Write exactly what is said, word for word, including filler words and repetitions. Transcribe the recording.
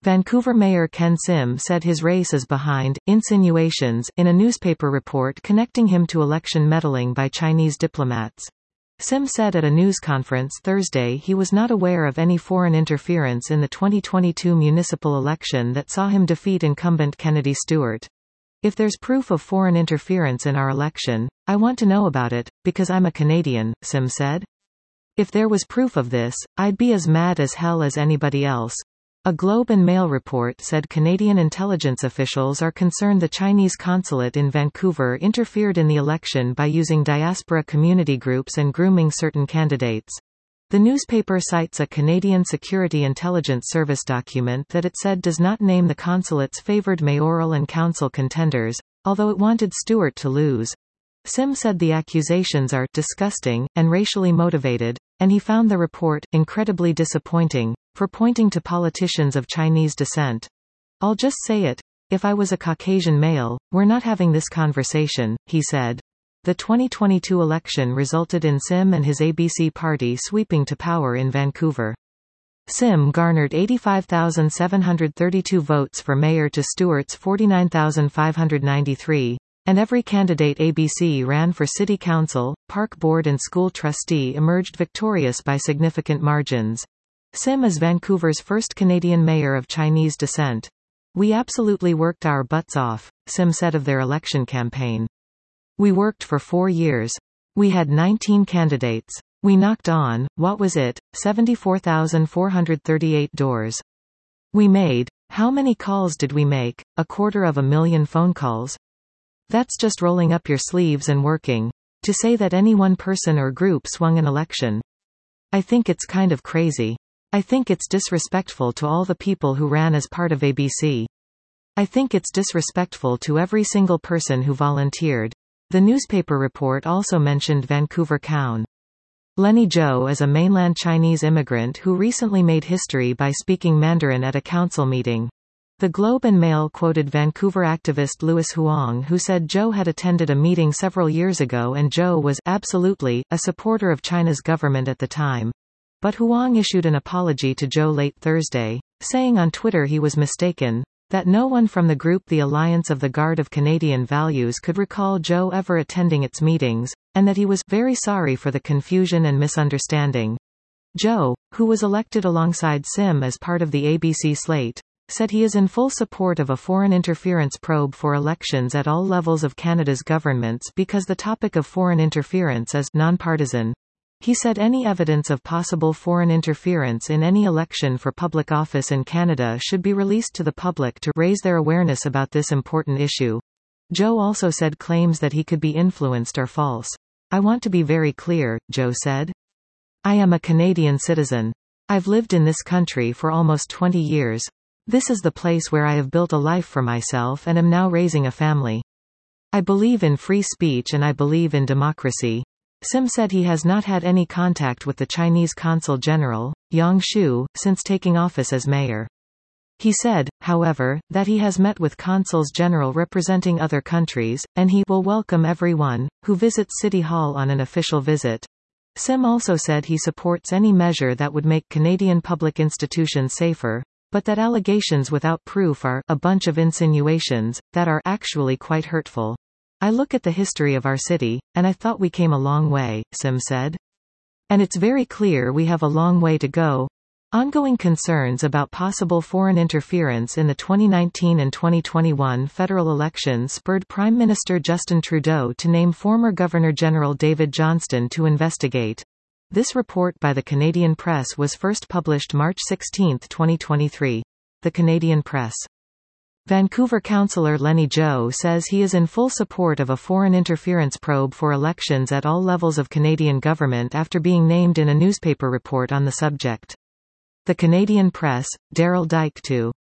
Vancouver Mayor Ken Sim said his race is behind insinuations in a newspaper report connecting him to election meddling by Chinese diplomats. Sim said at a news conference Thursday he was not aware of any foreign interference in the twenty twenty-two municipal election that saw him defeat incumbent Kennedy Stewart. If there's proof of foreign interference in our election, I want to know about it, because I'm a Canadian, Sim said. If there was proof of this, I'd be as mad as hell as anybody else. A Globe and Mail report said Canadian intelligence officials are concerned the Chinese consulate in Vancouver interfered in the election by using diaspora community groups and grooming certain candidates. The newspaper cites a Canadian Security Intelligence Service document that it said does not name the consulate's favoured mayoral and council contenders, although it wanted Stewart to lose. Sim said the accusations are disgusting and racially motivated, and he found the report incredibly disappointing for pointing to politicians of Chinese descent. I'll just say it. If I was a Caucasian male, we're not having this conversation, he said. The twenty twenty-two election resulted in Sim and his A B C party sweeping to power in Vancouver. Sim garnered eighty-five thousand seven hundred thirty-two votes for mayor to Stewart's forty-nine thousand five hundred ninety-three. And every candidate A B C ran for city council, park board and school trustee emerged victorious by significant margins. Sim is Vancouver's first Canadian mayor of Chinese descent. We absolutely worked our butts off, Sim said of their election campaign. We worked for four years. We had nineteen candidates. We knocked on, what was it, seventy-four thousand four hundred thirty-eight doors. We made, how many calls did we make? A quarter of a million phone calls? That's just rolling up your sleeves and working. To say that any one person or group swung an election. I think it's kind of crazy. I think it's disrespectful to all the people who ran as part of A B C. I think it's disrespectful to every single person who volunteered. The newspaper report also mentioned Vancouver Coun. Lenny Zhou is a mainland Chinese immigrant who recently made history by speaking Mandarin at a council meeting. The Globe and Mail quoted Vancouver activist Louis Huang, who said Zhou had attended a meeting several years ago and Zhou was absolutely a supporter of China's government at the time. But Huang issued an apology to Zhou late Thursday, saying on Twitter he was mistaken, that no one from the group the Alliance of the Guard of Canadian Values could recall Zhou ever attending its meetings, and that he was very sorry for the confusion and misunderstanding. Zhou, who was elected alongside Sim as part of the A B C slate, said he is in full support of a foreign interference probe for elections at all levels of Canada's governments because the topic of foreign interference is nonpartisan. He said any evidence of possible foreign interference in any election for public office in Canada should be released to the public to raise their awareness about this important issue. Zhou also said claims that he could be influenced are false. I want to be very clear, Zhou said. I am a Canadian citizen. I've lived in this country for almost twenty years. This is the place where I have built a life for myself and am now raising a family. I believe in free speech and I believe in democracy. Sim said he has not had any contact with the Chinese Consul General, Yang Shu, since taking office as mayor. He said, however, that he has met with consuls general representing other countries, and he will welcome everyone who visits City Hall on an official visit. Sim also said he supports any measure that would make Canadian public institutions safer, but that allegations without proof are a bunch of insinuations that are actually quite hurtful. I look at the history of our city, and I thought we came a long way, Sim said. And it's very clear we have a long way to go. Ongoing concerns about possible foreign interference in the twenty nineteen and twenty twenty-one federal elections spurred Prime Minister Justin Trudeau to name former Governor-General David Johnston to investigate. This report by the Canadian Press was first published March sixteenth twenty twenty-three. The Canadian Press. Vancouver councillor Lenny Zhou says he is in full support of a foreign interference probe for elections at all levels of Canadian government after being named in a newspaper report on the subject. The Canadian Press, Daryl Dyke to